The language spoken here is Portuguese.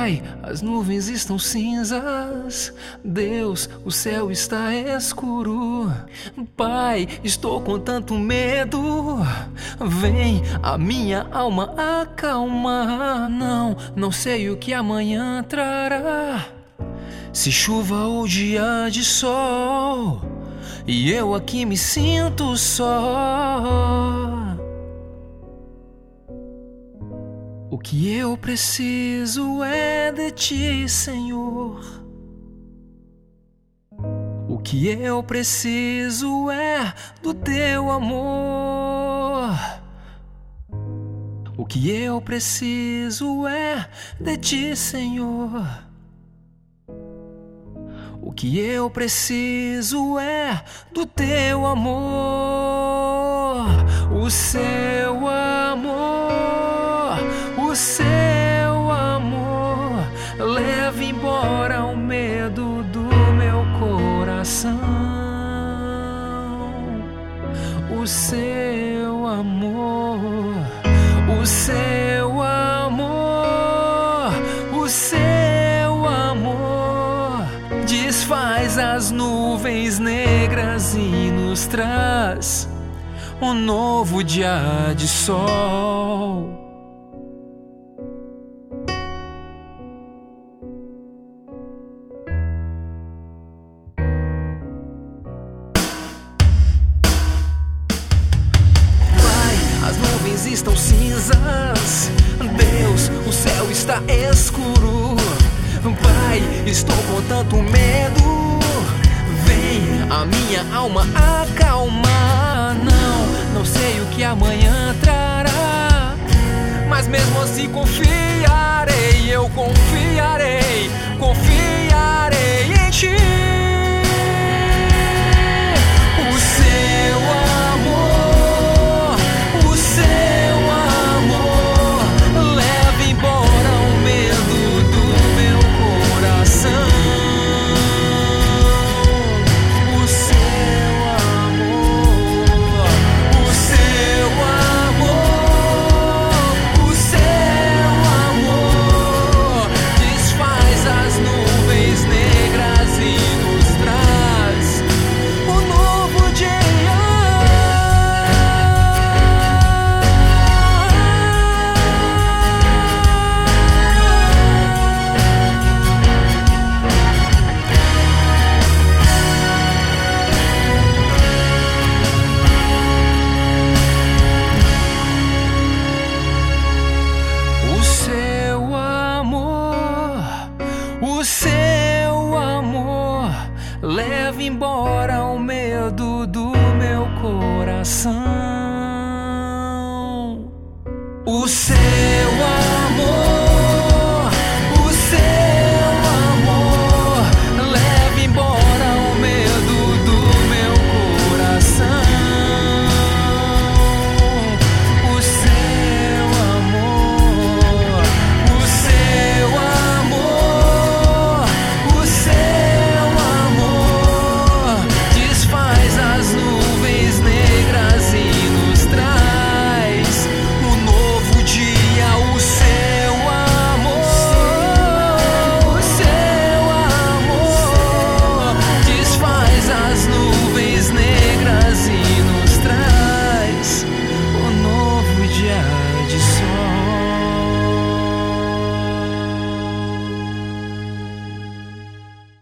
Pai, as nuvens estão cinzas. Deus, o céu está escuro. Pai, estou com tanto medo. Vem a minha alma acalmar. Não sei o que amanhã trará, se chuva ou dia de sol, e eu aqui me sinto só. O que eu preciso é de ti, Senhor. O que eu preciso é do teu amor. O que eu preciso é de ti, Senhor. O que eu preciso é do teu amor. O seu amor, o seu amor, leva embora o medo do meu coração. O seu amor, o seu amor, o seu amor desfaz as nuvens negras e nos traz um novo dia de sol. Estão cinzas. Deus, o céu está escuro. Pai, estou com tanto medo. Vem a minha alma acalmar. Não sei o que amanhã trará, mas mesmo assim confiarei. Eu confiarei em ti. O seu amor, o seu amor, leva embora o medo do meu coração. O seu amor, o seu amor, o seu amor desfaz as nuvens negras e nos traz um novo dia. O seu amor leva embora o medo do meu coração.